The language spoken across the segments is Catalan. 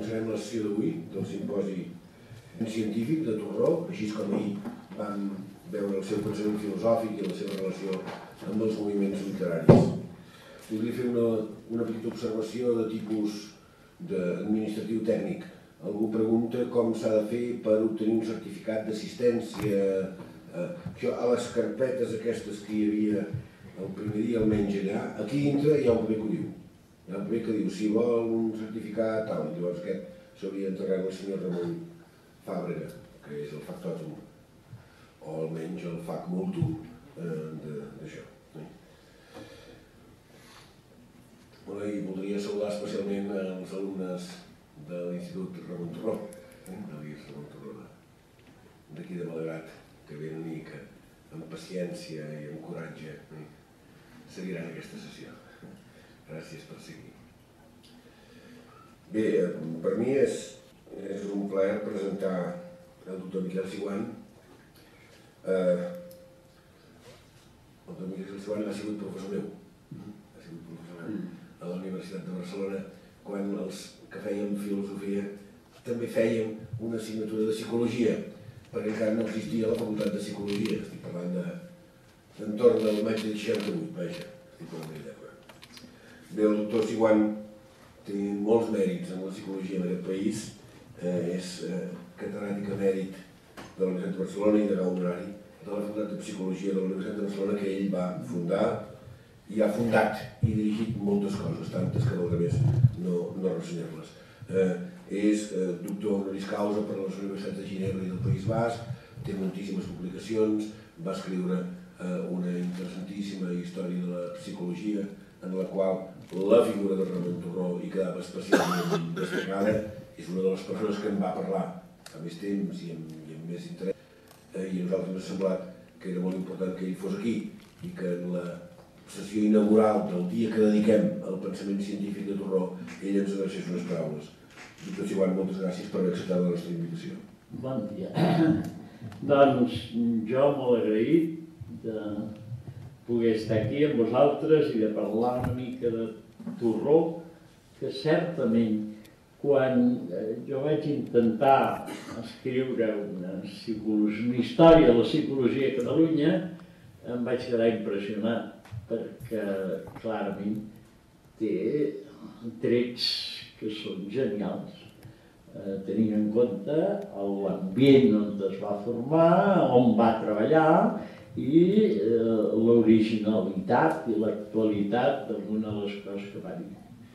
començarem la sessió d'avui del simposi científic de Torró, així com ahir vam veure el seu pensament filosòfic i la seva relació amb els moviments literaris. Voldria fer una petita observació de tipus administratiu tècnic. Algú pregunta com s'ha de fer per obtenir un certificat d'assistència. A les carpetes aquestes que hi havia el primer dia, almenys allà, aquí dintre hi ha un paper que ho diu. Hi ha un paper que diu, si vol un certificat, tal. Llavors aquest s'hauria d'enterrar el senyor Ramon Fàbrega, que és el factòtum, o almenys el fac multum d'això. I voldria saludar especialment els alumnes de l'Institut Ramon Torró, de l'IES Ramon Torró, d'aquí de Malgrat, que venen i que amb paciència i amb coratge seguiran aquesta sessió. Gràcies per seguir. Bé, per mi és un plaer presentar el doctor Miquel Siuan. El doctor Miquel Siuan ha sigut professor meu. Ha sigut professor meu a la Universitat de Barcelona, quan els que fèiem filosofia també fèiem una assignatura de psicologia, perquè encara no existia la facultat de psicologia. Estic parlant d'entorn del maig del 68, vaja, estic parlant d'ella. Bé, el doctor Siuan té molts mèrits en la psicologia en aquest país. És catedràtic emèrit de la Universitat de Barcelona i de grau honorari de la Facultat de Psicologia de la Universitat de Barcelona, que ell va fundar i ha fundat i dirigit moltes coses, tantes que valdrà més no ressenyar-les. És doctor honoris causa per les universitats de Ginebra i del País Basc, té moltíssimes publicacions, va escriure una interessantíssima història de la psicologia en la qual la figura de Ramon Torró hi quedava especialment destacada. És una de les persones que en va parlar a més temps i amb més interès, i a nosaltres ens ha semblat que era molt important que ell fos aquí i que en la sessió inaugural del dia que dediquem al pensament científic de Torró ell ens adrecés unes paraules. Doctor Siuan, moltes gràcies per haver acceptat la nostra invitació. Bon dia. Doncs jo molt agraït de poder estar aquí amb vosaltres i de parlar una mica de Torró, que certament quan jo vaig intentar escriure una història de la psicologia a Catalunya em vaig quedar impressionat perquè clarament té trets que són genials, tenint en compte l'ambient on es va formar, on va treballar i l'originalitat i l'actualitat d'alguna de les coses que va dir.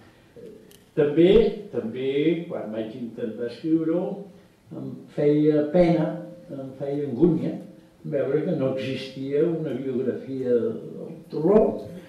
També, quan vaig intentar escriure-ho, em feia pena, em feia angúnia veure que no existia una biografia del Torró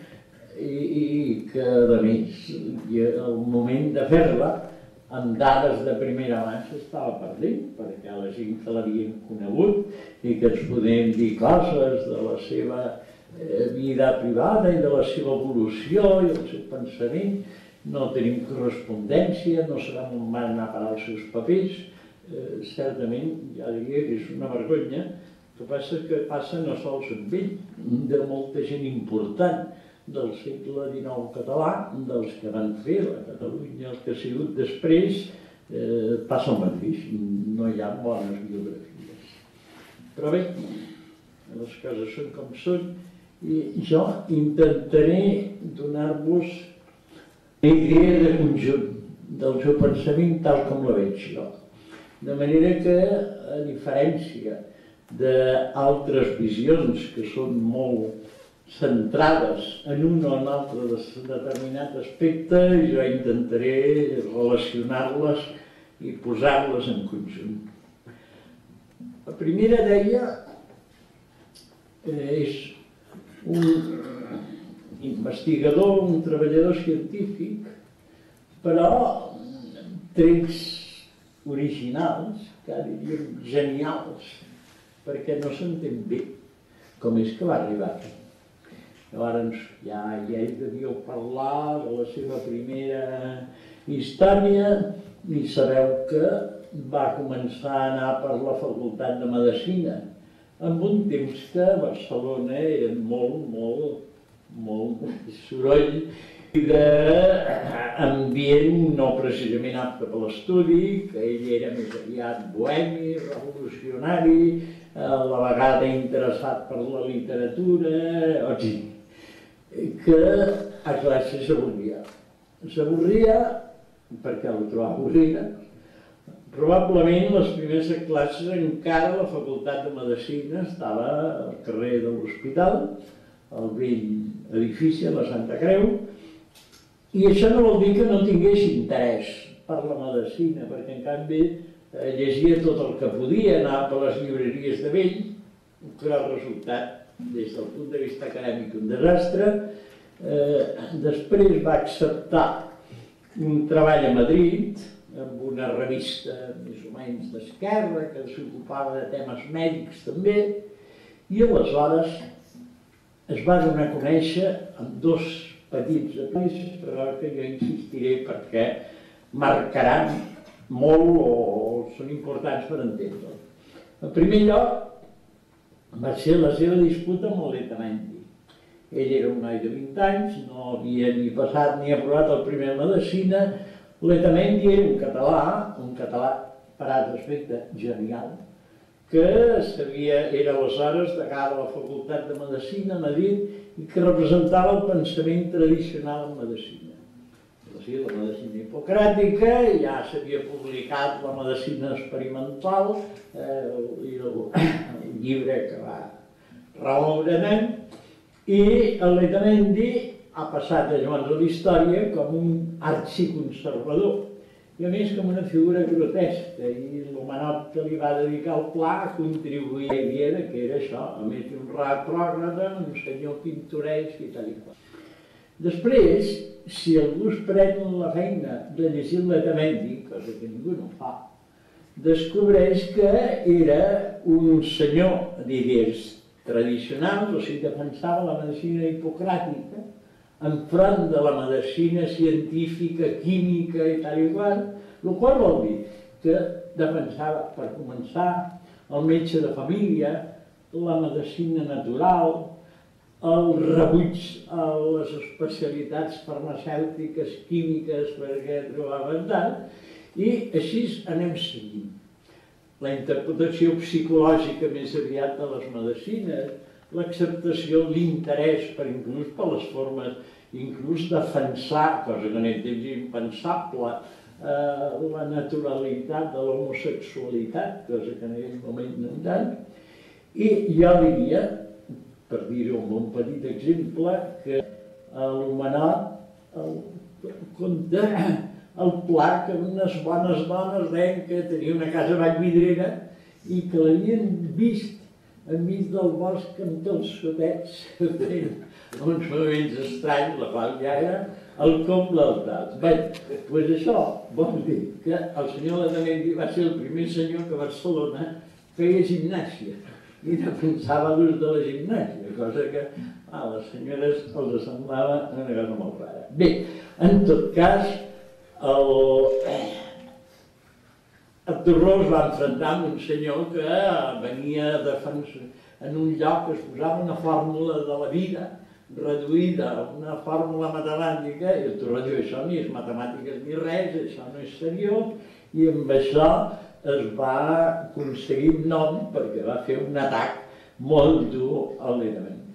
i que, a més, al moment de fer-la, amb dades de primera mà s'estava perdent, perquè la gent que l'havien conegut i que ens podem dir coses de la seva vida privada i de la seva evolució i del seu pensament, no tenim correspondència, no sabem on van anar a parar els seus papers. Certament, ja diria que és una vergonya. El que passa que passa no sols amb ell, de molta gent important del segle XIX català, dels que van fer la Catalunya, el que ha sigut després, passa el mateix, no hi ha bones biografies. Però bé, les coses són com són i jo intentaré donar-vos una idea de conjunt del seu pensament tal com la veig jo. De manera que, a diferència d'altres visions que són molt centrades en un o en altre determinat aspecte, jo intentaré relacionar-les i posar-les en conjunt. La primera deia és un investigador, un treballador científic, però trets originals, que diríem genials, perquè no s'entén bé com és que va arribar aquí. Llavors ja ell devíeu parlar de la seva primera història i sabeu que va començar a anar per la Facultat de Medicina en un temps que a Barcelona era molt soroll i d'ambient no precisament apte per l'estudi, que ell era més aviat bohemi, revolucionari, a la vegada interessat per la literatura, o sigui, que a classe s'avorria. S'avorria perquè ho trobava avorrida. Probablement les primeres classes encara la Facultat de Medicina estava al carrer de l'Hospital, al vell edifici a la Santa Creu, i això no vol dir que no tingués interès per la medicina, perquè en canvi llegia tot el que podia, anava per les llibreries de vell, però el resultat, des del punt de vista acadèmic, un desastre. Després va acceptar un treball a Madrid, amb una revista més o menys d'esquerra, que s'ocupava de temes mèdics també, i aleshores es va donar a conèixer amb dos petits episodis, però que jo insistiré perquè marcaran molt o són importants per entendre-ho. En primer lloc, va ser la seva disputa amb el Letamendi. Ell era un noi de 20 anys, no havia ni passat ni aprovat el primer de Medicina. Letamendi era un català per altre aspecte genial, que era aleshores degà de la Facultat de Medicina a Madrid i que representava el pensament tradicional en medicina. La medicina hipocràtica, ja s'havia publicat la medicina experimental, el llibre que va remoure nen, i el Letamendi ha passat llavors a la història com un arxiconservador, i a més com una figura grotesca, i l'homenot que li va dedicar al Pla contribuïa a la idea que era això, a més d'un retrògrada, un senyor pintoresc i tal i qual. Després, si algú es pren la feina de llegir el Letamendi, cosa que ningú no fa, descobreix que era un senyor d'idees tradicionals, o sigui, defensava la medicina hipocràtica, enfront de la medicina científica, química i tal i qual, el qual vol dir que defensava, per començar, el metge de família, la medicina natural, el rebuig a les especialitats farmacèutiques, químiques, perquè trobaven tant, i així anem seguint. La interpretació psicològica més aviat de les medicines, l'acceptació, l'interès inclús per les formes, inclús defensar, cosa que en aquell temps era impensable, la naturalitat de l'homosexualitat, cosa que en aquell moment no en tant, i jo diria, per dir-ho amb un petit exemple, que l'homenot conta el Pla que unes bones dones deien que tenia una casa a Vallvidrera i que l'havien vist enmig del bosc amb calçotets fent uns moviments estranys, la qual ja era el comble dels tals. Bé, doncs això vol dir que el senyor Letamendi va ser el primer senyor que a Barcelona feia gimnàsia i defensava l'ús de la gimnàsia, cosa que a les senyores els semblava una cosa molt rara. Bé, en tot cas, el Torró es va enfrontar amb un senyor que venia a defensar en un lloc que es posava una fórmula de la vida reduïda a una fórmula matemàtica, i el Torró diu, això ni és matemàtiques ni res, això no és seriós, i amb això es va aconseguir un nom perquè va fer un atac molt dur al Letamendi.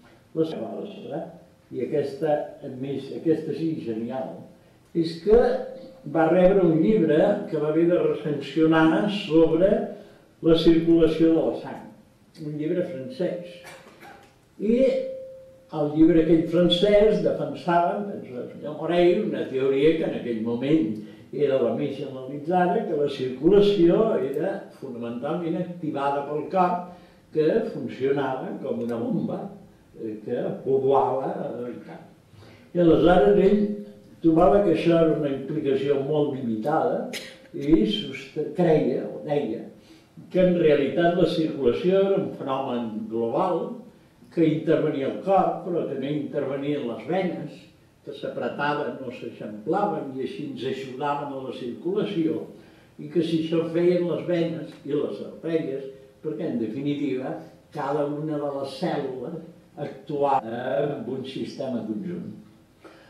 I aquesta sí, genial, és que va rebre un llibre que va haver de recensionar sobre la circulació de la sang, un llibre francès. I el llibre aquell francès defensava, el senyor Morell, una teoria que en aquell moment era la més generalitzada, que la circulació era fonamentalment activada pel cor, que funcionava com una bomba que poblava el camp. I aleshores ell trobava que això era una implicació molt limitada i creia, o deia, que en realitat la circulació era un fenomen global que intervenia al cor, però també intervenia en les venes, que s'apretaven o s'eixamplaven i així ens ajudaven a la circulació, i que si això feien les venes i les artèries, perquè en definitiva cada una de les cèl·lules actuava en un sistema conjunt.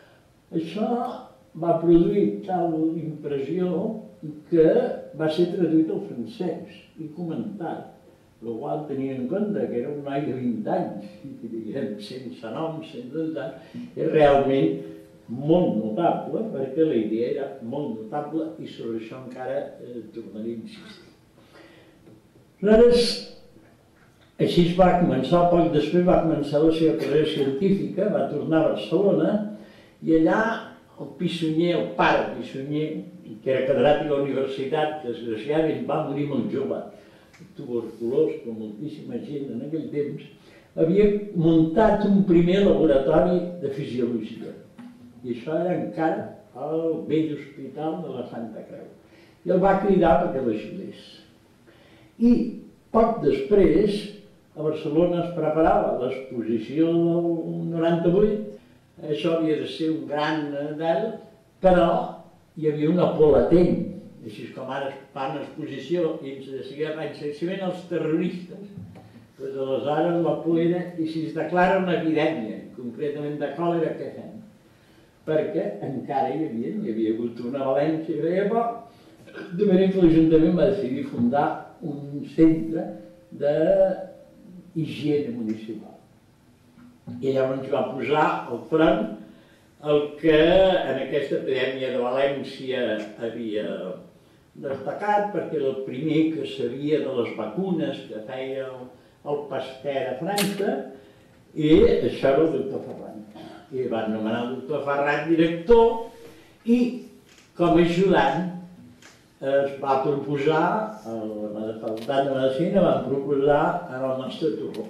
Això va produir tal impressió que va ser traduït al francès i comentat, el qual tenia en compte que era un noi de 20 anys, i diguem, sense nom, sense tant, és realment molt notable, perquè la idea era molt notable i sobre això encara tornaré a insistir. Aleshores, així va començar, poc després va començar la seva carrera científica, va tornar a Barcelona i allà el Pissunyer, el pare Pissunyer, que era catedràtic a la universitat, que desgraciadament va morir molt jove, tuberculós, com moltíssima gent en aquell temps, havia muntat un primer laboratori de fisiologia. I això era encara al vell hospital de la Santa Creu. I el va cridar perquè l'ajudés. I poc després, a Barcelona es preparava l'exposició del 98, això havia de ser un gran del, però hi havia una por latent, així com ara fan exposició i de seguida si ven els terroristes, doncs aleshores la por era, i si es declara una epidèmia, concretament de còlera, què fem? Perquè encara hi havia hagut una València i deia, de manera que l'Ajuntament va decidir fundar un centre d'higiene municipal. I llavors va posar al front el que en aquesta epidèmia de València havia destacat, perquè era el primer que sabia de les vacunes que feia el Pasteur a França, i això era el doctor Ferran. I van nomenar el doctor Ferran director i, com a ajudant, es va proposar, a la Facultat de Medicina van proposar en el nostre Torró.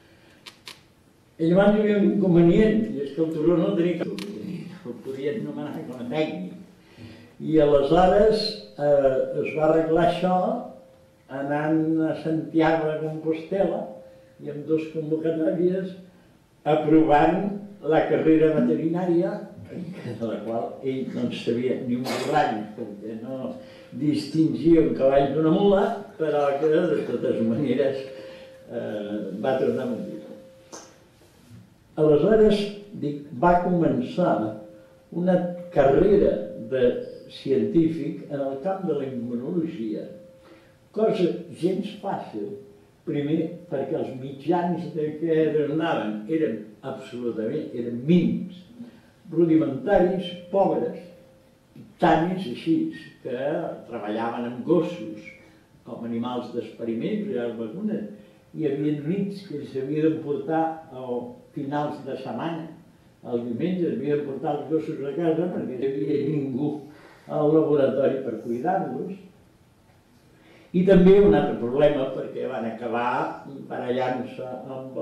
I llavors hi havia un inconvenient, i és que el Torró no tenia cap el podien nomenar com a tècnic. I aleshores es va arreglar això anant a Santiago de Compostela i amb 2 convocatòries aprovant la carrera veterinària, de la qual ell no en sabia ni un borrall, perquè no distingia un cavall d'una mula, però que de totes maneres va tornar a morir. Aleshores, va començar una carrera de científic en el camp de la immunologia, cosa gens fàcil, primer perquè els mitjans de què anaven eren absolutament, eren mínims, rudimentaris, pobres, tant és així que treballaven amb gossos com animals d'experiments, hi havia nits que s'havia d'emportar a finals de setmana, el diumenge s'havia d'emportar els gossos a casa perquè no hi havia ningú al laboratori per cuidar-los. I també un altre problema perquè van acabar barallant-se amb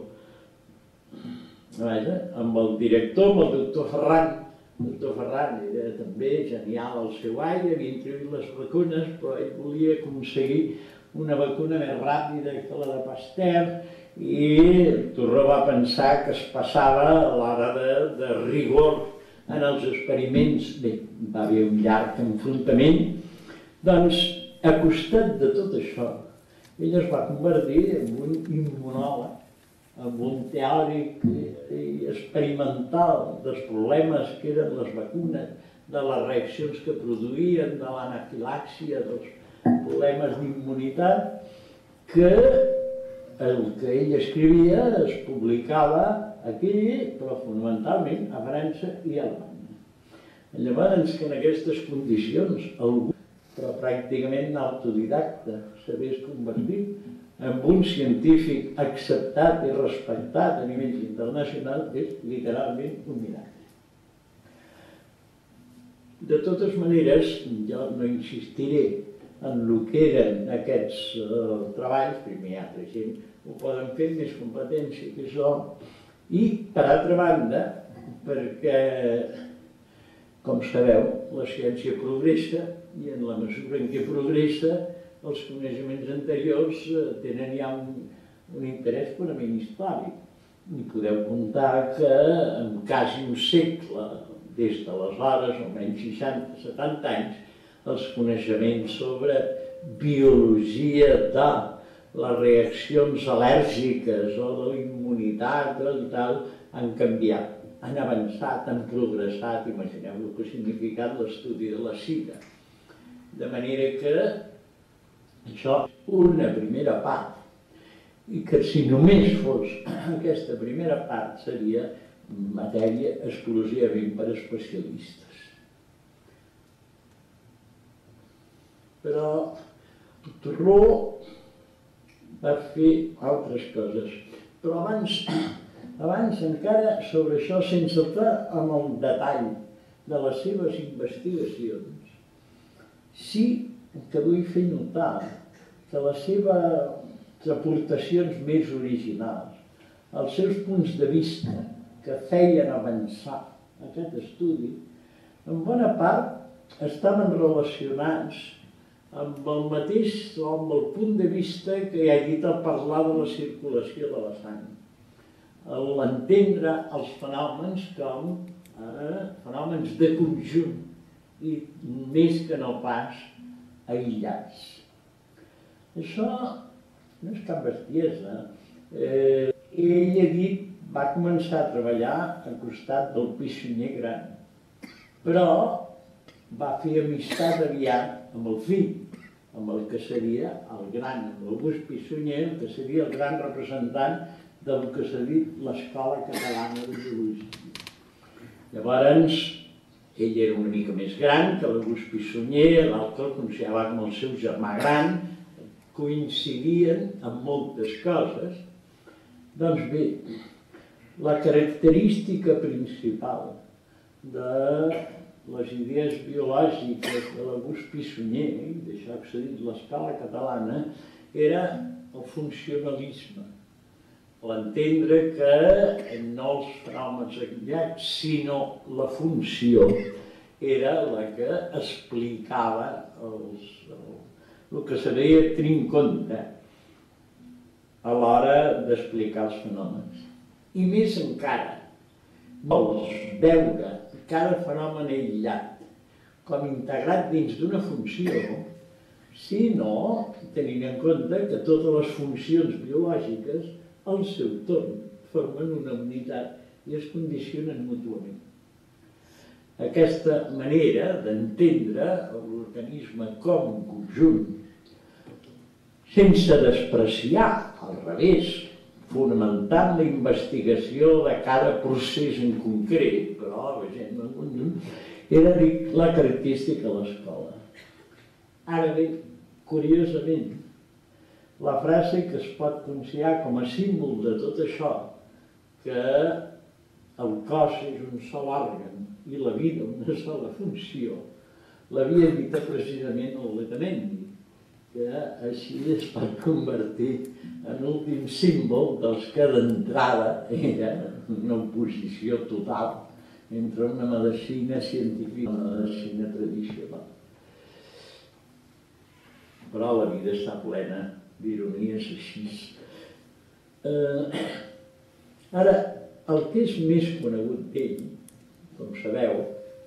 el director, amb el doctor Ferran. El doctor Ferran era també genial al seu aire, havia introduït les vacunes, però ell volia aconseguir una vacuna més ràpida que la de Pasteur i el Torró va pensar que es passava a l'hora de rigor en els experiments. Bé, va haver un llarg enfrontament. Doncs, a costat de tot això, ell es va convertir en un immunòleg, en un teòric experimental dels problemes que eren les vacunes, de les reaccions que produïen, de l'anafilàxia, dels problemes d'immunitat, que el que ell escrivia es publicava aquí, però fonamentalment a França i a Alemanya. Llavors que en aquestes condicions algú, però pràcticament autodidacta, s'hagués convertit en un científic acceptat i respectat a nivell internacional és literalment un miracle. De totes maneres, jo no insistiré en el que eren aquests treballs, primer altra gent ho poden fer amb més competència que això, i per altra banda, perquè, com sabeu, la ciència progressa i en la mesura en què progressa els coneixements anteriors tenen ja un interès purament històric. I podeu comptar que en quasi un segle, des d'aleshores, almenys 60-70 anys, els coneixements sobre biologia de les reaccions al·lèrgiques o de la immunitat i tal han canviat han avançat, han progressat, imagineu el que ha significat l'estudi de la sida. De manera que això és una primera part, i que si només fos aquesta primera part seria matèria exclusivament per especialistes. Però el Torró va fer altres coses. Però abans encara sobre això, sense entrar en el detall de les seves investigacions, sí que vull fer notar que les seves aportacions més originals, els seus punts de vista que feien avançar aquest estudi, en bona part estaven relacionats amb el mateix o amb el punt de vista que ja he dit al parlar de la circulació de la sang. L'entendre els fenòmens com fenòmens de conjunt i més que no pas aïllats. Això no és cap bestiesa. Ell ha dit, va començar a treballar al costat del Pissunyer gran, però va fer amistat aviat amb el fill, amb el que seria el gran, amb l'August Pissunyer, el que seria el gran representant del que s'ha dit l'Escola Catalana de Biologia. Llavors, ell era una mica més gran que l'August Pissunyer, l'altre el considerava com el seu germà gran, coincidien en moltes coses. Doncs bé, la característica principal de les idees biològiques de l'August Pissunyer, i d'això que s'ha dit l'escala catalana, era el funcionalisme. L'entendre que no els fenòmens aïllats, sinó la funció era la que explicava el que se deia tenir en compte a l'hora d'explicar els fenòmens. I més encara, vols veure cada fenomen aïllat com integrat dins d'una funció, sinó tenint en compte que totes les funcions biològiques al seu torn formen una unitat i es condicionen mútuament. Aquesta manera d'entendre l'organisme com un conjunt, sense despreciar, al revés, fonamentant la investigació de cada procés en concret, però era la característica de l'escola. Ara bé, curiosament, la frase que es pot considerar com a símbol de tot això, que el cos és un sol òrgan i la vida una sola funció, l'havia dit precisament el Letamendi, que així es va convertir en l'últim símbol dels que d'entrada era una oposició total entre una medicina científica i una medicina tradicional. Però la vida està plena d'ironies així. Ara, el que és més conegut d'ell, com sabeu,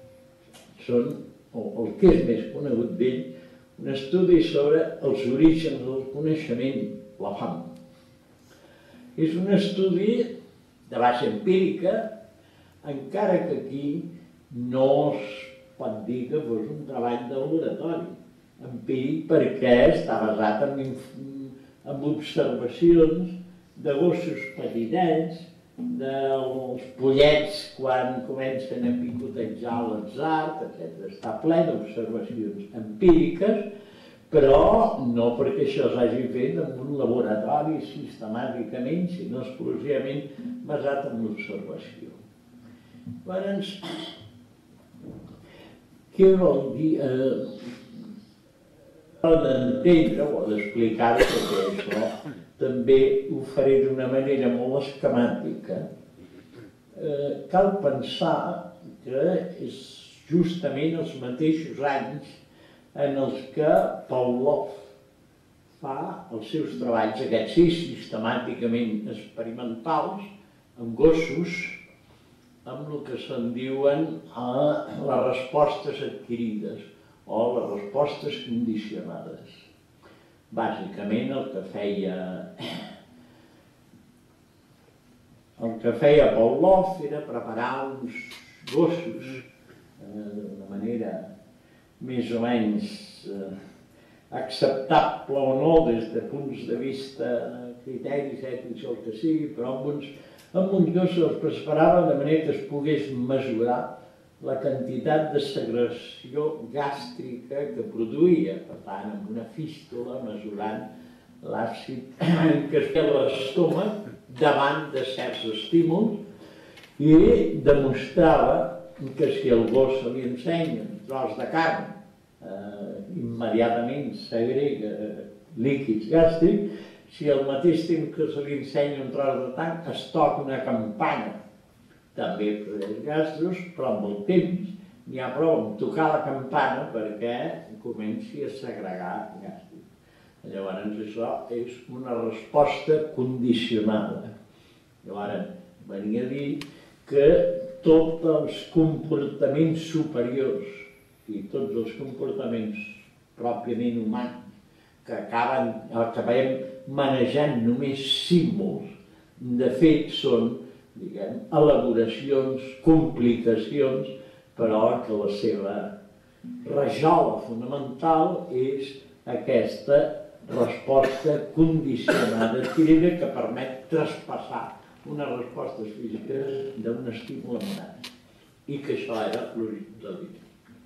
el que és més conegut d'ell, un estudi sobre els orígens del coneixement, la fam. És un estudi de base empírica, encara que aquí no es pot dir que fos un treball de laboratori. Empíric perquè està basat en observacions de gossos petitets, dels pollets quan comencen a picotejar l'atzar, etc. Està ple d'observacions empíriques, però no perquè això s'hagi fet en un laboratori sistemàticament, sinó exclusivament basat en l'observació. Llavors, què vol dir? D'entendre o d'explicar-ho, perquè això també ho faré d'una manera molt esquemàtica, cal pensar que és justament els mateixos anys en els que Pavlov fa els seus treballs, aquests sí, sistemàticament experimentals, amb gossos, amb el que se'n diuen les respostes adquirides o les respostes condicionades. Bàsicament el que feia el que feia Pavlov era preparar uns gossos d'una manera més o menys acceptable o no des de punts de vista criteris ètics o el que sigui, però amb uns gossos els preparava de manera que es pogués mesurar la quantitat de secreció gàstrica que produïa, per tant, amb una fístula mesurant l'àcid que es feia a l'estómac davant de certs estímuls i demostrava que si el gos se li ensenya un tros de carn immediatament segrega líquids gàstrics, si al mateix temps que se li ensenya un tros de tanc es toca una campana també produeix gastros, però amb el temps n'hi ha prou amb tocar la campana perquè comenci a segregar gàstrics. Llavors això és una resposta condicionada. Llavors venia a dir que tots els comportaments superiors i tots els comportaments pròpiament humans que acabem manejant només símbols, de fet són, diguem, elaboracions, complicacions, però que la seva rajola fonamental és aquesta resposta condicionada adquirida que permet traspassar unes respostes físiques d'un estímul amenaç. I que això era l'origen del vida.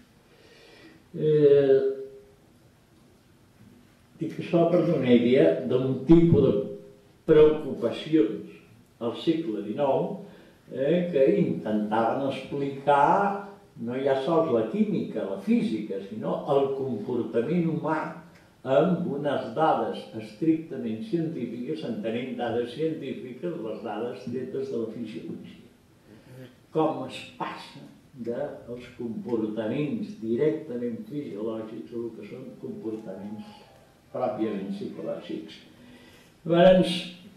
Dic això per donar idea d'un tipus de preocupacions al segle XIX que intentaven explicar no ja sols la química, la física, sinó el comportament humà amb unes dades estrictament científiques, entenent dades científiques les dades tretes de la fisiologia. Com es passa dels comportaments directament fisiològics a el que són comportaments pròpiament psicològics. Llavors,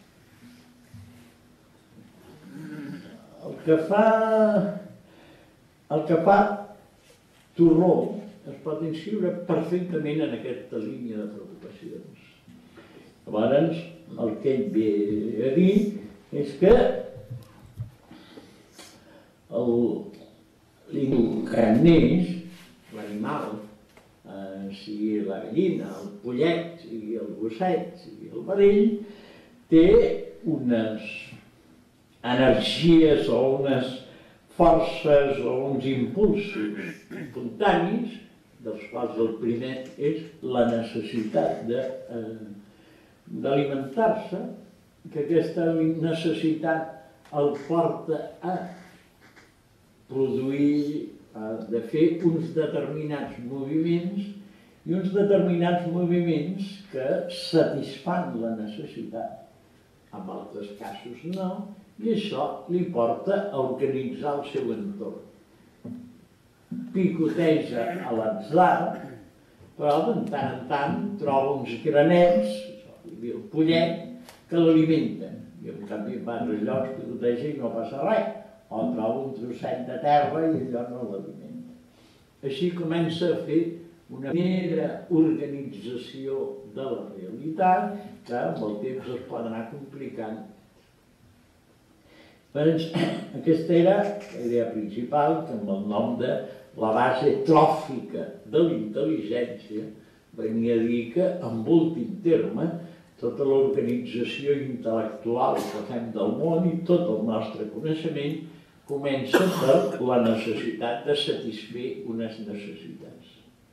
el que fa Torró es pot inscriure perfectament en aquesta línia de preocupacions. Llavors, el que ell ve a dir és que l'incarnés, l'animal, sigui la gallina, el pollet, sigui el gosset, sigui el vedell, té unes energies o unes forces o uns impulsos espontanis, dels quals el primer és la necessitat d'alimentar-se, que aquesta necessitat el porta a produir, de fer uns determinats moviments i uns determinats moviments que satisfan la necessitat, en altres casos no, i això li porta a organitzar el seu entorn. Picoteja a l'atzar, però de tant en tant troba uns granets, el pollet, que l'alimenten. I en canvi va a llocs, picoteja i no passa res. O troba un trosset de terra i allò no l'alimenta. Així comença a fer una primera organització de la realitat que amb el temps es pot anar complicant. Aquesta era la idea principal, que amb el nom de la base tròfica de la intel·ligència venia a dir que, en últim terme, tota l'organització intel·lectual que fem del món i tot el nostre coneixement comença per la necessitat de satisfer unes necessitats.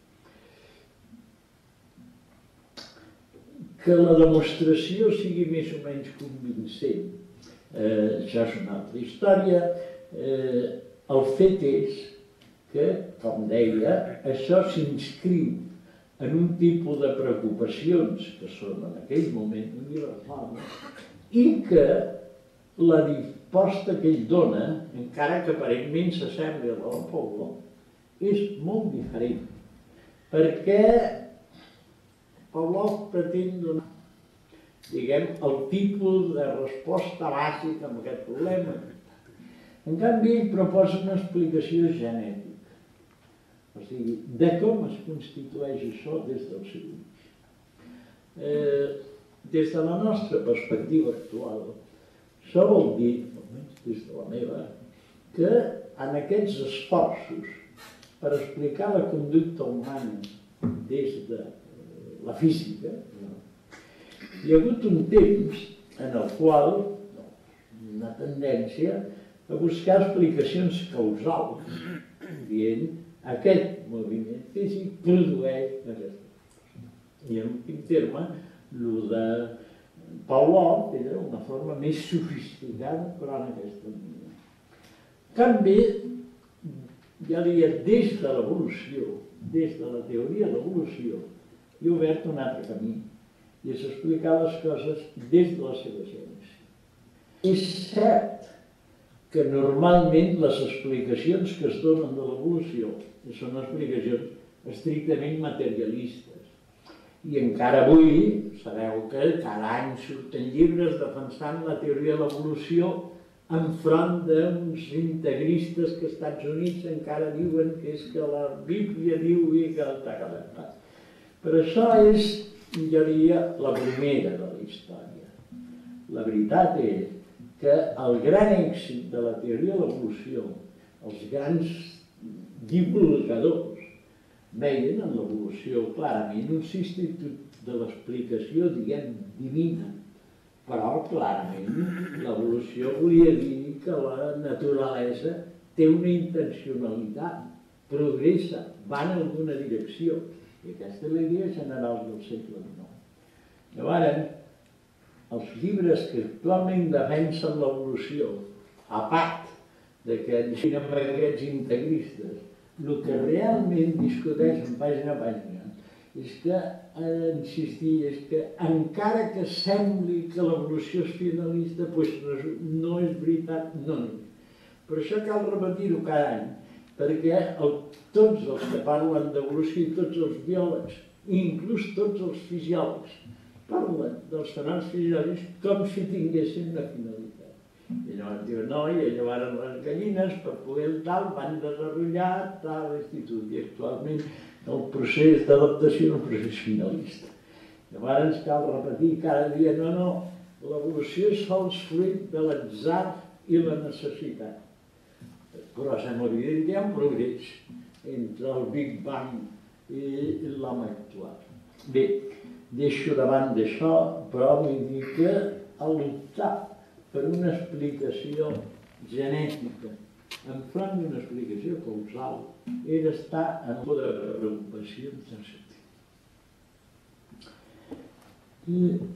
Que la demostració sigui més o menys convincent, això és una altra història. El fet és que, com deia, això s'inscriu en un tipus de preocupacions que són en aquell moment universals i que la resposta que ell dona, encara que aparentment s'assembli a la del poble, és molt diferent, perquè Pavlov pretén donar, diguem, el tipus de resposta bàsica a aquest problema. En canvi, ell proposa una explicació genètica, o sigui, de com es constitueix això des del seu origen. Des de la nostra perspectiva actual, Això vol dir, almenys des de la meva, que en aquests esforços per explicar la conducta humana des de la física, hi ha hagut un temps en el qual una tendència a buscar explicacions causals, dient aquest moviment físic produeix aquesta cosa. I en últim terme, el de Pavlov era una forma més sofisticada, però en aquesta línia. En canvi, ja diria, des de l'evolució, des de la teoria de l'evolució, he obert un altre camí, i és explicar les coses des de la seva ciència. És cert que normalment les explicacions que es donen de l'evolució són explicacions estrictament materialistes. I encara avui sabeu que cada any surten llibres defensant la teoria de l'evolució enfront d'uns integristes que als Estats Units encara diuen que és que la Bíblia diu i que el taca. Però això és, jo diria, la primera de la història. La veritat és que el gran èxit de la teoria de l'evolució, els grans divulgadors, veien en l'evolució clarament un substitut de l'explicació, diguem, divina, però clarament l'evolució volia dir que la naturalesa té una intencionalitat, progressa, va en alguna direcció. I aquesta és la idea general del segle XIX. Llavors, els llibres que actualment defensen l'evolució, a part de que deixin amb aquests integristes, el que realment discuteixen pàgina a pàgina és que, insistir, és que encara que sembli que l'evolució és finalista, doncs no és veritat, no. Per això cal repetir-ho cada any, perquè tots els que parlen d'evolució i tots els biòlegs, inclús tots els fisiòlegs, parlen dels fenòmens fisiològics com si tinguessin una finalitat. I llavors diuen, no, i llavors les gallines, per poder tal, van desenvolupar tal institut. I actualment el procés d'adaptació és un procés finalista. Llavors cal repetir cada dia, no, l'evolució és sols fruit de l'atzar i la necessitat. Però sembla evident que hi ha un progrés entre el Big Bang i l'home actual. Bé, deixo davant d'això, però vull dir que al optar per una explicació genètica enfront d'una explicació causal era estar en una preocupació sense sentit.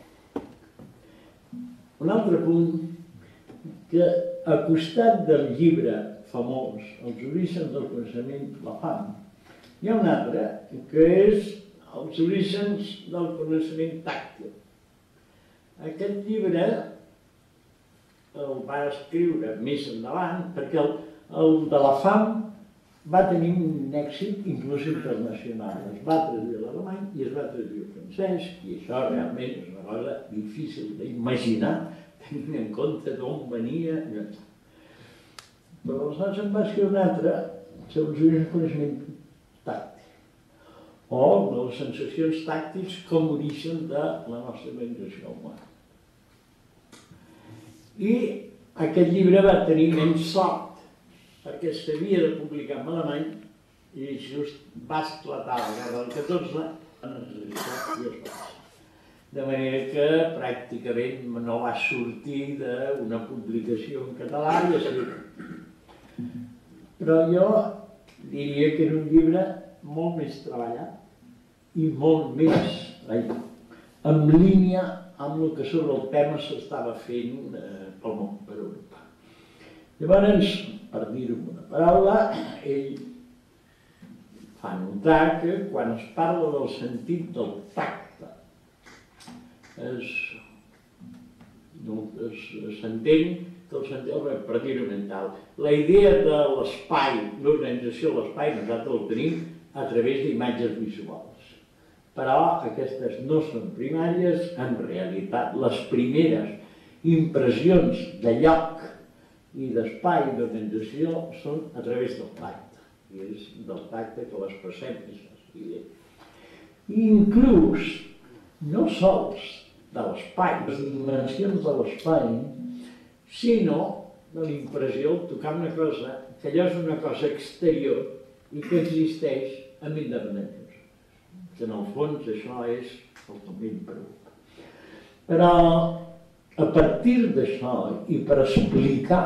Un altre punt, que al costat del llibre famós, Els orígens del coneixement, la fam, hi ha un altre, que és Els orígens del coneixement tàctil. Aquest llibre el va escriure més endavant, perquè el de la fam va tenir un èxit inclús internacional. Es va traduir a l'alemany i es va traduir al francès, i això realment és una cosa difícil d'imaginar, tenint en compte d'on venia. Però aleshores em va escriure un altre, els orígens del coneixement tàctil, o les sensacions tàctils com a origen de la nostra organització humana. I aquest llibre va tenir menys sort, perquè s'havia de publicar en alemany i just va esclatar la guerra del 14 en necessitat i es va passar. De manera que pràcticament no va sortir d'una publicació en català i així. Però jo diria que era un llibre molt més treballat i molt més en línia amb el que sobre el tema s'estava fent pel món, per Europa. Llavors, per dir-ho amb una paraula, ell fa notar que quan es parla del sentit del tacte, s'entén que el sentit, per dir-ho mental, la idea de l'espai, l'organització de l'espai, nosaltres el tenim a través d'imatges visuals. Però aquestes no són primàries, en realitat les primeres impressions de lloc i d'espai i d'organització són a través del tacte. I és del tacte que les passem, i inclús, no sols de l'espai, les dimensions de l'espai sinó de la impressió, tocar una cosa, que allò és una cosa exterior i que existeix amb independència. Que en el fons això és el que em preocupa. Però a partir d'això i per explicar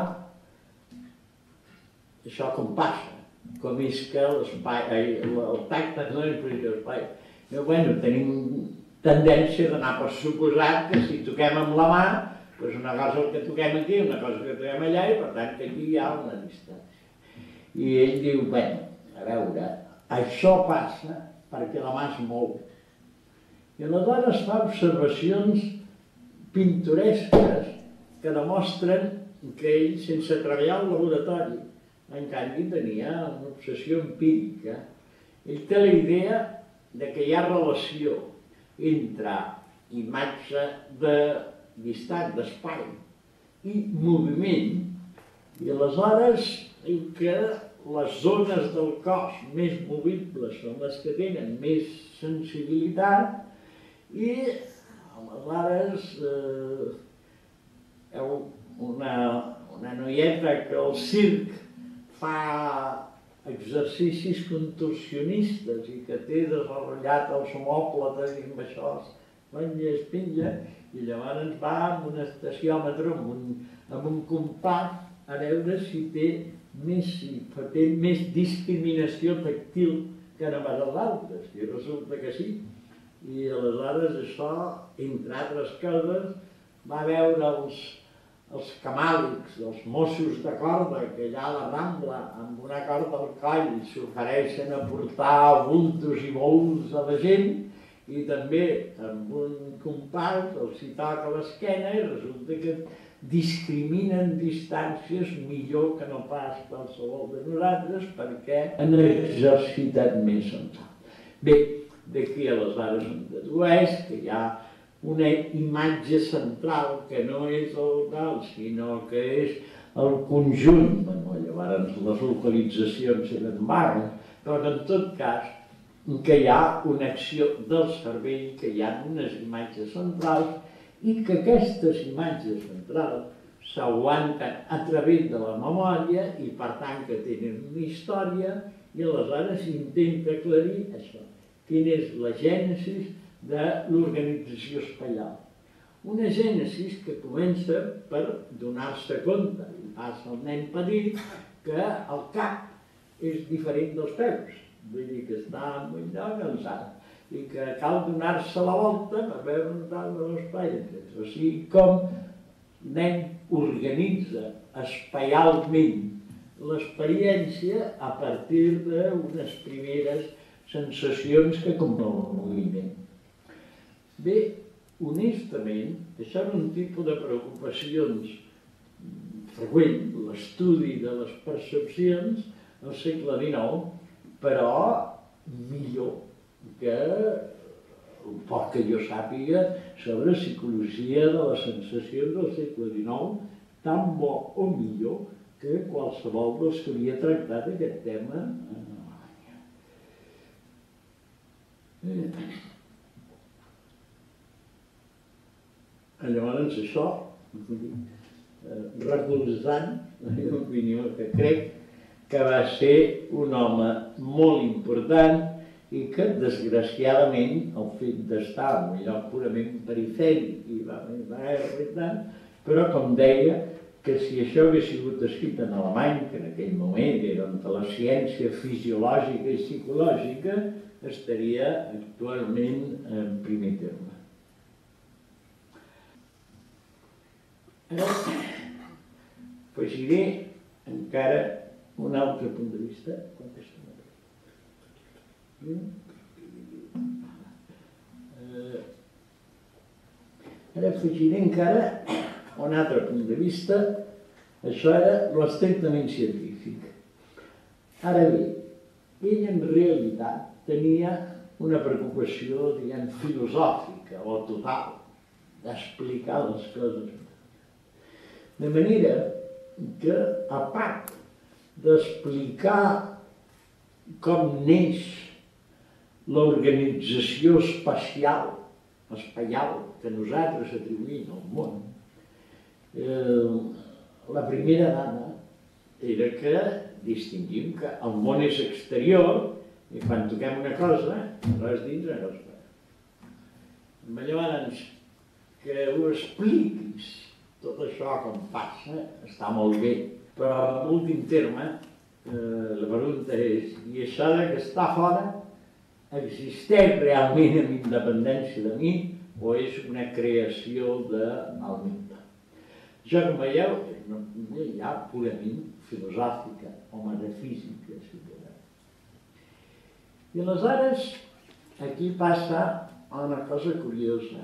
això com passa, com és que el tacte no és per l'espai, bueno, tenim tendència d'anar per suposat que si toquem amb la mà, doncs una cosa el que toquem aquí, una cosa que toquem allà, i per tant que aquí hi ha una distància. I ell diu, bueno, a veure, això passa perquè la mà es mou. I aleshores fa observacions pintoresques que demostren que ell, sense treballar al laboratori, en canvi tenia una obsessió empírica. Ell té la idea que hi ha relació entre imatge de distant, d'espai, i moviment. I aleshores diu que les zones del cos més movibles són les que tenen més sensibilitat i aleshores una noieta que al circ fa exercicis contorsionistes i que té desenrotllat els omòplates i amb això es penja i llavors va amb un estaciòmetre, amb un compàs, a veure si té més discriminació tactil que no pas l'altre, i resulta que sí. I aleshores això, entre altres coses, va veure els camàlics, els Mossos de corda, que allà a la Rambla, amb una corda al coll, s'ofereixen a portar bultos i bols a la gent, i també amb un compàs els hi toca l'esquena i resulta que discriminen distàncies millor que no pas qualsevol de nosaltres perquè han exercitat més en tal. Bé, d'aquí aleshores em dedueix que hi ha una imatge central que no és el tal, sinó que és el conjunt. Llavors les localitzacions eren vagues, però en tot cas que hi ha una acció del cervell, que hi ha unes imatges centrals i que aquestes imatges centrals s'aguanten a través de la memòria i per tant que tenen una història i aleshores s'intenta aclarir això. Quina és la gènesi de l'organització espaial. Una gènesi que comença per donar-se compte, i passa el nen petit, que el cap és diferent dels peus. Vull dir que està en un lloc cansat i que cal donar-se la volta per veure un tal de l'espai. O sigui, com nen organitza espaialment l'experiència a partir d'unes primeres sensacions que com el moviment. Bé, honestament, això era un tipus de preocupacions freqüent, l'estudi de les percepcions al segle XIX, però millor que el poc que jo sàpiga sobre psicologia de les sensacions del segle XIX, tan bo o millor que qualsevol dels que havia tractat aquest tema en Alemanya. Llavors això, recolzant la meva opinió, que crec que va ser un home molt important i que, desgraciadament, el fet d'estar en un lloc purament perifèric i va irritant, però, com deia, que si això hagués sigut escrit en alemany, que en aquell moment era on la ciència fisiològica i psicològica estaria actualment en primer terme. Ara afegiré encara un altre punt de vista. Ara afegiré encara un altre punt de vista. Això era l'estrictament científic. Ara bé, ell en realitat tenia una preocupació, diguem, filosòfica o total, d'explicar les coses. De manera que, a part d'explicar com neix l'organització espaial que nosaltres atribuïm al món, la primera dada era que distingim que el món és exterior i quan toquem una cosa, res dins, res fora. Llavors, que ho expliquis, tot això com passa, està molt bé, però en últim terme, la pregunta és, i això que està fora existeix realment amb independència de mi o és una creació de mal mental? Jo, com veieu, no hi ha purament filosòfica o metafísica, si voleu. I aleshores, aquí passa una cosa curiosa.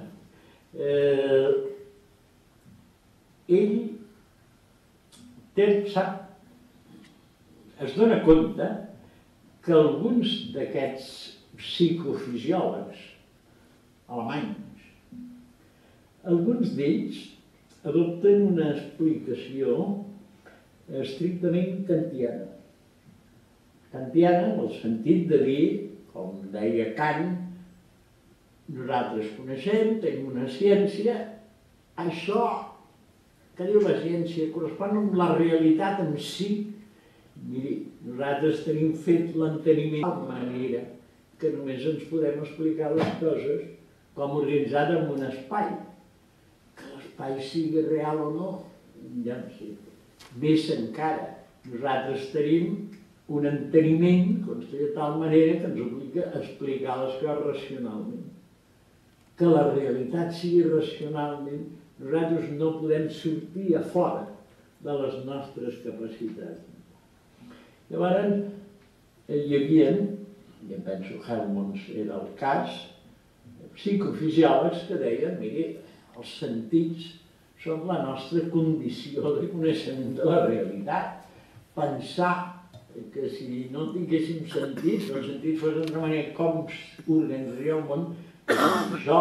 Ell es dona compte que alguns d'aquests psicofisiòlegs alemanys, alguns d'ells adopten una explicació estrictament kantiana. Kantiana en el sentit de dir, com deia Kant, nosaltres coneixem, tenim una ciència, això que diu la ciència correspon amb la realitat en si. Miri, nosaltres tenim fet l'enteniment de manera que només ens podem explicar les coses com organitzat en un espai. Que l'espai sigui real o no, ja no sé. Més encara, nosaltres tenim un enteniment construït de tal manera que ens obliga a explicar les coses racionalment. Que la realitat sigui racionalment, nosaltres no podem sortir a fora de les nostres capacitats. Llavors, hi havia, i em penso Helmholtz era el cas, psicofisiòlegs que deien, miri, els sentits són la nostra condició de coneixement de la realitat. Pensar que si no tinguéssim sentits, els sentits fos d'una manera com organitzaria el món, això.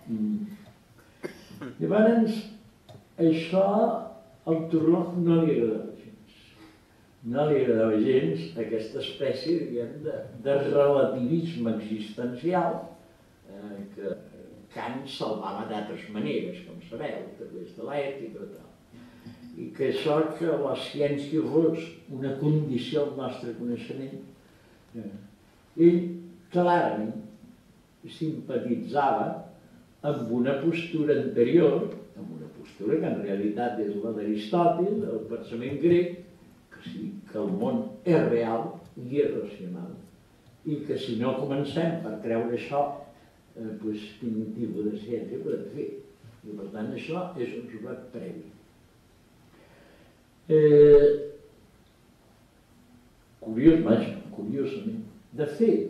Llavors, això al Torró no li agradava gens. No li agradava gens aquesta espècie, diguem, de relativisme existencial que Kant salvava d'altres maneres, com sabeu, a través de l'ètica i tal. I que això que la ciència fos una condició del nostre coneixement. Ell clarament simpatitzava amb una postura anterior, amb una postura que en realitat és la d'Aristòtil, el pensament grec, que sí, que el món és real i és racional. I que si no comencem per creure això, doncs quin tipus de ciència podem fer. I per tant això és un jugat previ. Curiosament. De fet,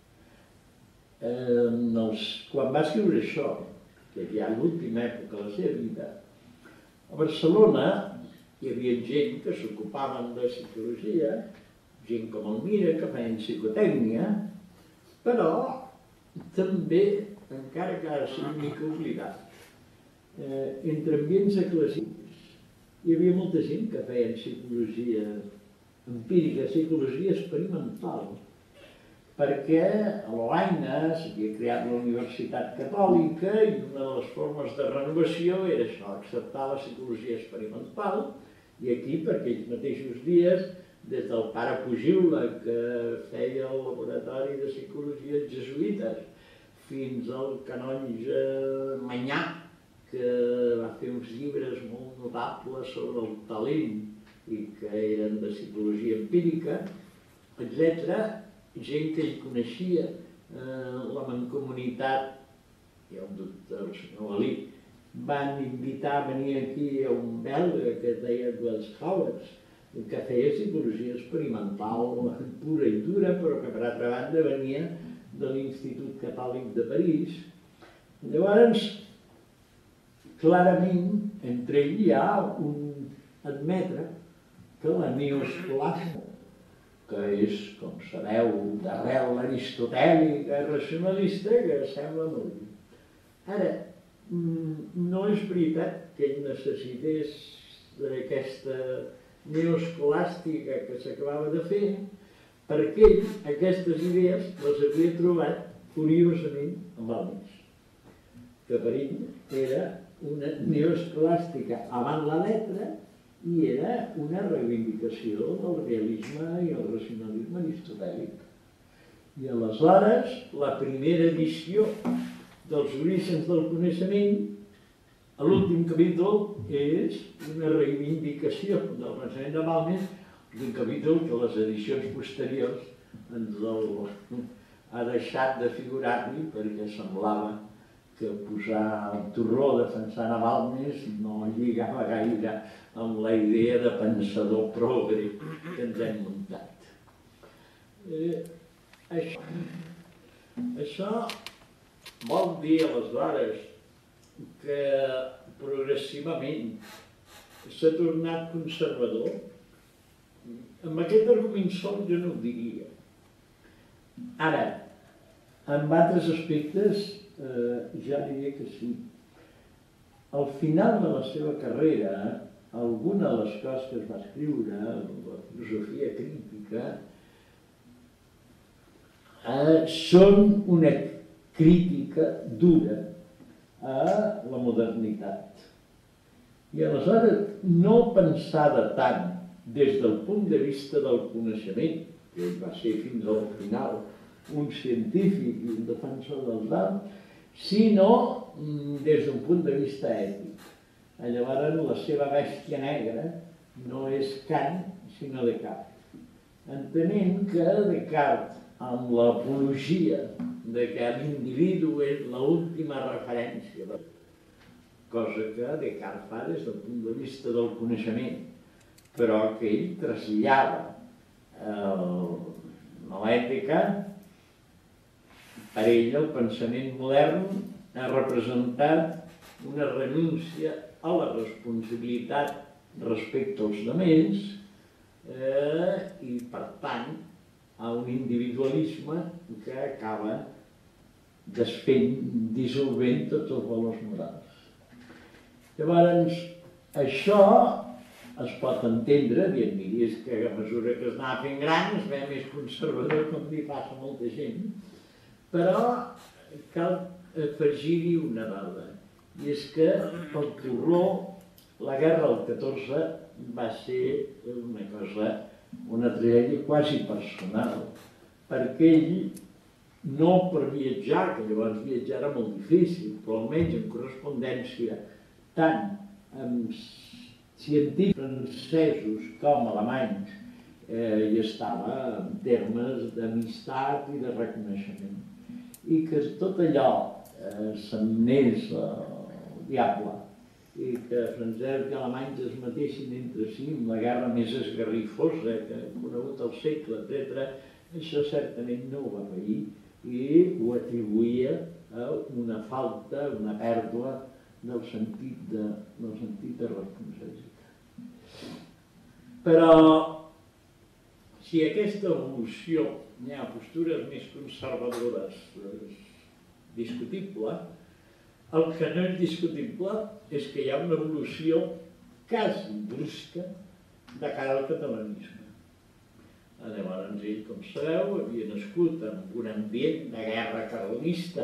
quan va escriure això, que ja en l'última època de la seva vida, a Barcelona hi havia gent que s'ocupaven de psicologia, gent com Elmira, que feien psicotècnia, però també, encara que ara sigui una mica oblidat, entre ambients eclesiàstics, hi havia molta gent que feien psicologia empírica, psicologia experimental, perquè a Lovaina s'havia creat la Universitat Catòlica i una de les formes de renovació era això, acceptar la psicologia experimental, i aquí per aquells mateixos dies, des del pare Pugiula, que feia el laboratori de psicologia jesuïtes, fins al canonge Manyà, que va fer uns llibres molt notables sobre el talent i que eren de psicologia empírica, etc., gent que hi coneixia la mancomunitat, i el doctor senyor Galí, van invitar a venir aquí a un belga que es deia Wells Howard, que feia psicologia experimental pura i dura, però que per altra banda venia de l'Institut Catòlic de París. Llavors, clarament, entre ell hi ha un admetre que la neoescolàstica, que és, com sabeu, d'arrel aristotèlica i racionalista, que sembla molt bé. Ara, no és veritat que ell necessités aquesta neoescolàstica que s'acabava de fer, perquè ell aquestes idees les havia trobat curiosament en Balmes, que per ell era una neoescolàstica avant la letra i era una reivindicació del realisme i el racionalisme aristotèlic. I aleshores, la primera edició dels orígens del coneixement, a l'últim capítol, és una reivindicació del pensament de Balmes, un capítol que les edicions posteriors ha deixat de figurar-hi perquè semblava que posar el torró defensant a Balmes no lligava gaire amb la idea de pensador progre que ens hem muntat. Això vol dir, aleshores, que progressivament s'ha tornat conservador. Amb aquest argument sol jo no ho diria. Ara, en altres aspectes, ja diria que sí. Al final de la seva carrera, alguna de les coses que es va escriure, la filosofia crítica, són una crítica dura a la modernitat. I aleshores no pensada tant des del punt de vista del coneixement, que ell va ser fins al final un científic i un defensor dels dams, sinó des d'un punt de vista ètic. Llavors la seva bèstia negra no és Kant, sinó Descartes. Entenent que Descartes, amb l'apologia de que l'individu és l'última referència, cosa que Descartes fa des del punt de vista del coneixement, però que ell trasllada a l'ètica, per ell el pensament modern ha representat una renúncia a la responsabilitat respecte als altres i, per tant, a un individualisme que acaba desfent, dissolvent tots els valors morals. Llavors, això es pot entendre, dient, miri, és que a mesura que es anava fent gran es veia més conservador, com li passa a molta gent, però cal afegir-hi una dada, i és que pel torró la guerra del 14 va ser una cosa, una tragèdia quasi personal, perquè ell, no per viatjar, que llavors viatjar era molt difícil, però almenys en correspondència tant amb científics francesos com alemanys, hi estava en termes d'amistat i de reconeixement. I que tot allò se'n anés al diable, i que francesos i alemanys es matessin entre si en la guerra més esgarrifosa que hem conegut al segle, etc., això certament no ho va veir i ho atribuïa a una falta, una pèrdua del sentit de responsabilitat. Però si aquesta evolució hi ha postures més conservadores discutible, el que no és discutible és que hi ha una evolució quasi brusca de cara al catalanisme. Llavors ell, com sabeu, havia nascut en un ambient de guerra carlista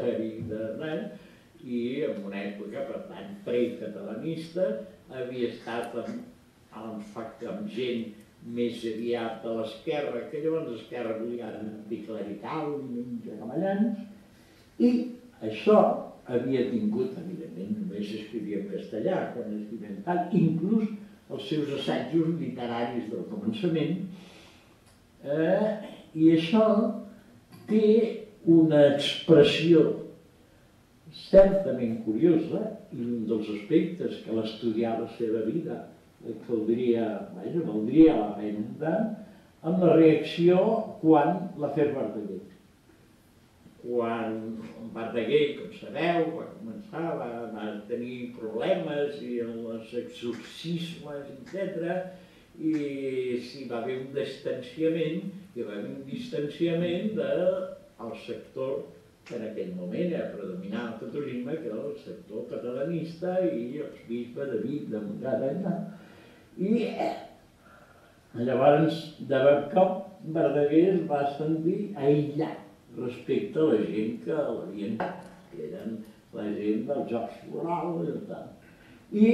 i en una època, per tant, precatalanista, havia estat amb gent més aviat a l'esquerra, que llavors l'esquerra volia anticlerical i menys acamellants, i això havia tingut, evidentment, només escrivia en castellà, quan escrivia en tal, inclús els seus assajos literaris del començament, i això té una expressió certament curiosa, i un dels aspectes que l'estudiar la seva vida valdria la pena, amb la reacció quan l'afer Verdaguer. Quan Verdaguer, com sabeu, va començar, va tenir problemes i els exorcismes, etc., i s'hi va haver un distanciament, del sector que en aquell moment era predominant el catolicisme, que era el sector catalanista i els bisbes de Vic, de Montgat, i llavors de cop Verdaguer es va sentir aïllat respecte a la gent que l'havien dat, que eren la gent dels Jocs Florals i tal. I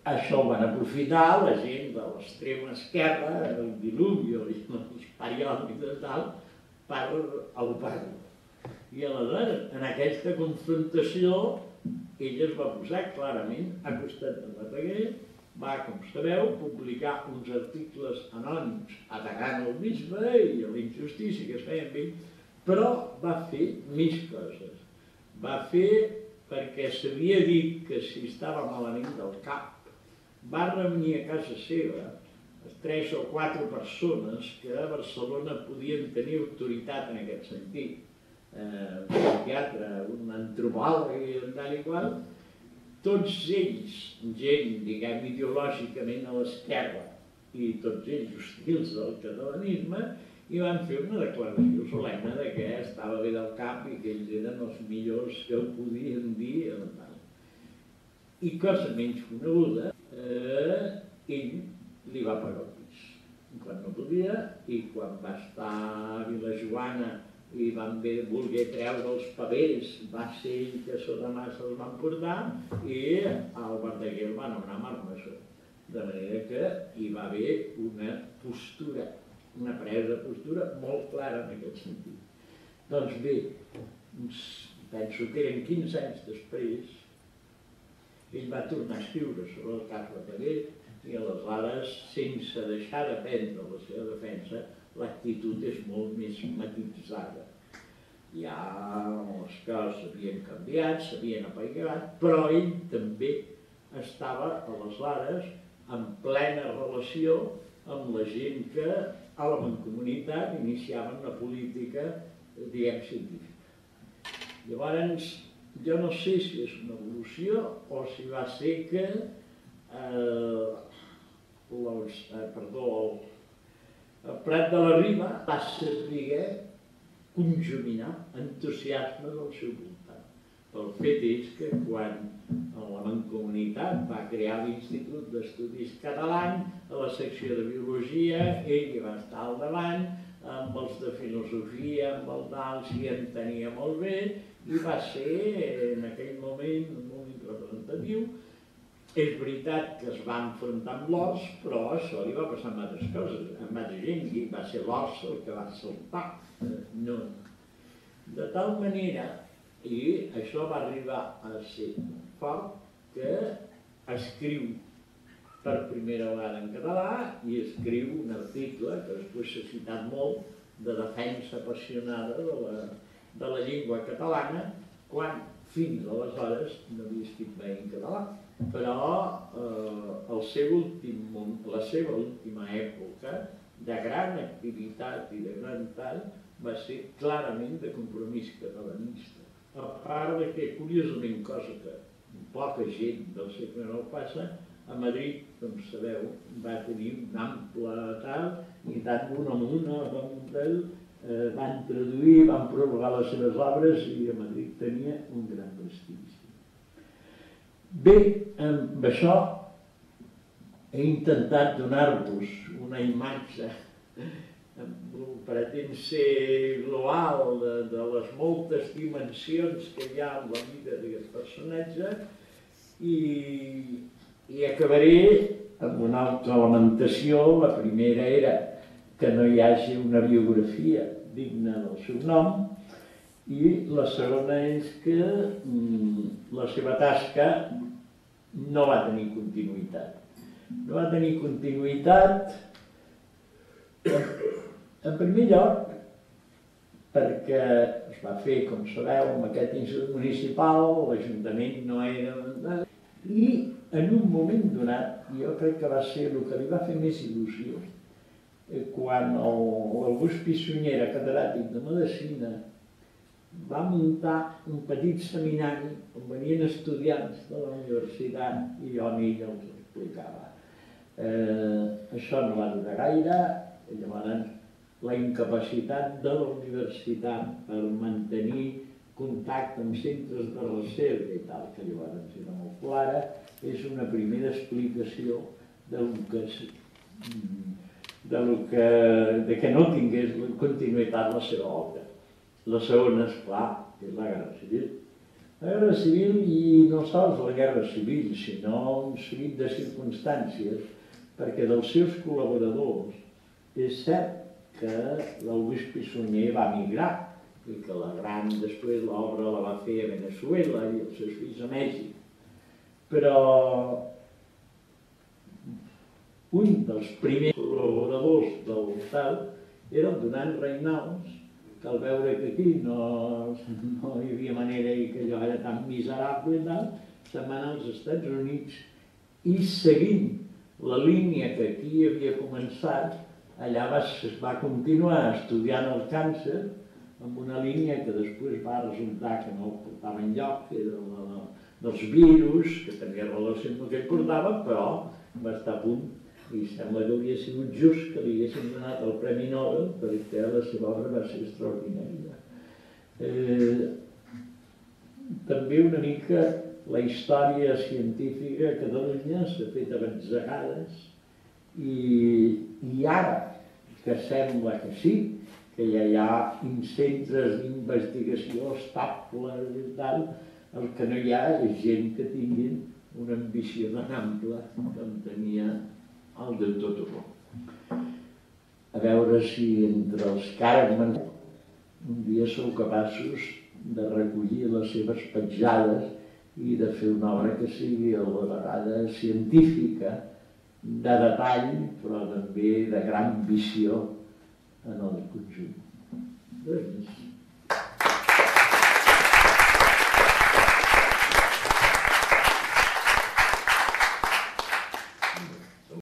això ho van aprofitar la gent de l'extrema esquerra, el Diluvio i els periòdics i tal, per agrupar-ho. I aleshores, en aquesta confrontació, ell es va posar clarament a costat de Bataguer, va, com sabeu, publicar uns articles anònims atacant el bisbe i la injustícia que es feia amb ell, però va fer més coses. Va fer perquè s'havia dit que si estava malament del cap, va reunir a casa seva 3 o 4 persones que a Barcelona podien tenir autoritat en aquest sentit. Un psiquiatre, un antropòleg i tal i qual, tots ells, gent, diguem, ideològicament a l'esquerra, i tots ells hostils del catalanisme, i van fer una declaració solemne de que estava bé del cap i que ells eren els millors que ho podien dir. I cosa menys coneguda, ell li va pagar el pis quan no podia, i quan va estar a Vilajoana i van voler treure els pavers, va ser ell que sota mà se'ls van portar, i el Verdaguer el va nomenar marmessor. De manera que hi va haver una postura, una presa de postura molt clara en aquest sentit. Doncs bé, penso que eren 15 anys després, ell va tornar a escriure sobre el cas Verdaguer, i aleshores, sense deixar de prendre la seva defensa, l'actitud és molt més matitzada. Ja les coses s'havien canviat, s'havien apaigat, però ell també estava aleshores en plena relació amb la gent que a la Mancomunitat iniciaven la política, diguem, científica. Llavors, jo no sé si és una evolució o si va ser que el Prat de la Riba va saber conjuminar entusiasme del seu voltant. El fet és que quan la Mancomunitat va crear l'Institut d'Estudis Catalans, a la secció de Biologia, ell hi va estar al davant, amb els de Filosofia, amb el d'Alt, s'hi entenia molt bé, i va ser en aquell moment un moment representatiu. És veritat que es va enfrontar amb l'Ors, però això li va passar amb altres coses, amb altra gent, i va ser l'Ors el que va saltar. No. De tal manera, i això va arribar a ser fort, que escriu per primera vegada en català i escriu un article que després s'ha citat molt, de defensa apassionada de la llengua catalana, quan fins aleshores no havia escrit mai en català. Però la seva última època de gran activitat i de gran tal va ser clarament de compromís catalanista. A part de que, curiosament, cosa que poca gent del segle XIX passa, a Madrid, com sabeu, va tenir un ample tal, i tant un amb una, van traduir, van prologar les seves obres, i a Madrid tenia un gran prestigi. Bé, amb això he intentat donar-vos una imatge, pretén ser global, de les moltes dimensions que hi ha en la vida d'aquest personatge, i acabaré amb una altra lamentació. La primera era que no hi hagi una biografia digna del seu nom, i la segona és que la seva tasca no va tenir continuïtat. No va tenir continuïtat, en primer lloc, perquè es va fer, com sabeu, amb aquest institut municipal, l'Ajuntament no era... I en un moment donat, jo crec que va ser el que li va fer més il·lusió, quan l'August Pissunyera, catedràtic de Medicina, va muntar un petit seminari on venien estudiants de la universitat i jo a ell els explicava. Això no va durar gaire, llavors la incapacitat de la universitat per mantenir contacte amb centres de recerca i tal, que llavors era molt clara, és una primera explicació de que no tingués continuïtat la seva obra. La segona, esclar, és la Guerra Civil. La Guerra Civil, i no sols la Guerra Civil, sinó un seguit de circumstàncies, perquè dels seus col·laboradors és cert que l'August Pisunyer va migrar, i que la gran després l'obra la va fer a Venezuela i els seus fills a Mèxic. Però un dels primers col·laboradors del tal era el Duran Reynals, que al veure que aquí no hi havia manera i que allò era tan miserable i tal, se'n va anar als Estats Units i seguint la línia que aquí havia començat, allà va continuar estudiant el càncer amb una línia que després va resultar que no portava enlloc, que era la dels virus, que tenia relació amb el que ell portava, però va estar a punt i sembla que hauria sigut just que li haguessin donat el Premi Nobel perquè la seva obra va ser extraordinària. També una mica la història científica a Catalunya s'ha fet a batzegades i ara que sembla que sí, que ja hi ha centres d'investigació estables i tal, el que no hi ha és gent que tinguin una ambició tan ampla com tenia el doctor Torró. A veure si entre els Carmen un dia sou capaços de recollir les seves petjades i de fer una obra que sigui a la vegada científica, de detall, però també de gran visió en el conjunt. Res més.